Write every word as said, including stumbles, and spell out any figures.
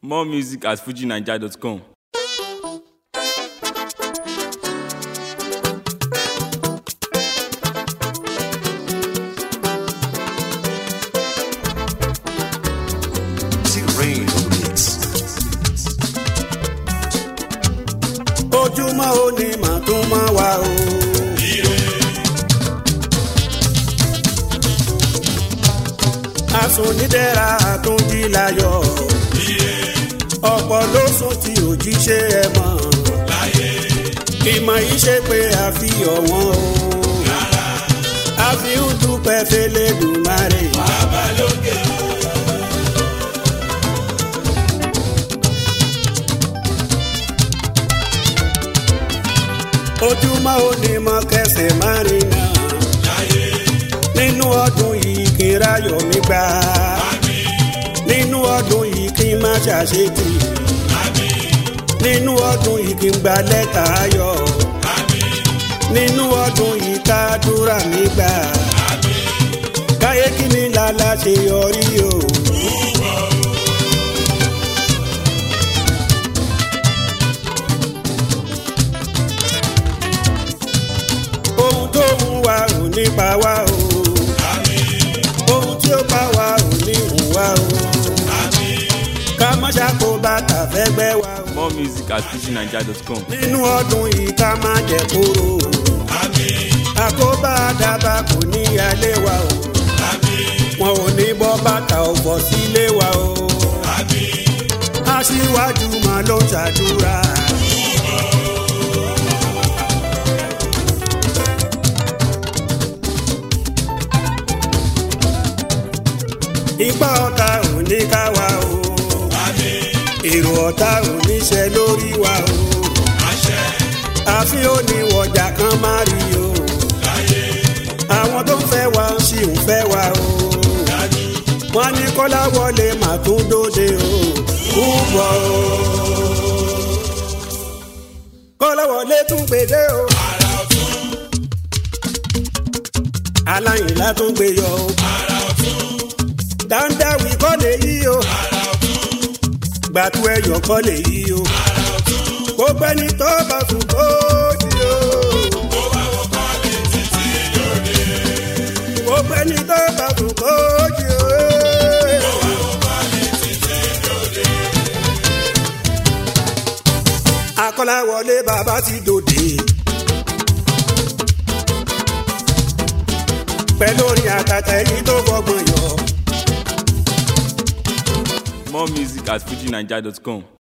More music at fuji naija dot com. Ojúmọ́ òní mà tún máa wà o. Asùnnídẹ̀ra àtúndí láyọ̀. Ọ̀pọ̀ ló sùn tí ò jíṣẹ́ ẹ mọ̀. Ìmọ̀ yìí ṣe pé àfihàn wọn o. Àfi ń dúpẹ́ f'Ẹlẹ́dùmarè. Bàbá lókè o. Ojúmọ́ òní mọ kẹsẹ̀ márùn náà. Nínú ọdún yìí kí n ráyọ̀ mi gbà. Nínú ọdún yìí kí n má ṣàṣetì. Nínú ọdún yìí kí n gba lẹ́tà ayọ̀. Nínú ọdún yìí ká dúrà mi gbà. Káyé kí ni lálá ṣe yọrí o. Ohun tó ń wá ò ní pa wá o. Ohun tí ó pa wá ò ní hùn wá o. Ká má ṣàkó bàtà fẹ́gbẹ́ wá o. More music at fuji naija dot com. Nínú ọdún yìí ká má jẹ kóró. Àkóbá àdàbà kò ní alẹ́ wa o. Wọn ò ní bọ́ bàtà ọ̀fọ̀ sílé wa o. Aṣíwájú máa ló ń ṣàdúrà. Ipá ọ̀tá ò ní ká wa o. Èrò ọ̀tá ò ní ṣẹ lórí wa o. Àfi ó ní wọ̀jà kan má rí o. Àwọn tó ń fẹ́ wa sì ń fẹ́ wa o. Wọ́n ní Kọ́láwọlé mà tún dóde o. Púpọ̀ o. Kọ́láwọlé tún gbèdé o. Aláyìnlá tún gbé yọ o. Dáńdáwì kọ́ lè yí o. Gbàtú ẹyọ kọ́ lè yí o. Gbogbo ẹni tó bá sùn kó jí o. Gbogbo ẹni tó bá sùn kó jí o. Akọ́láwọlé bàbá ti dòde. Pẹ̀lú orin àtàtà èyí tó fọgbọ́n yọ. More music at fuji naija dot com.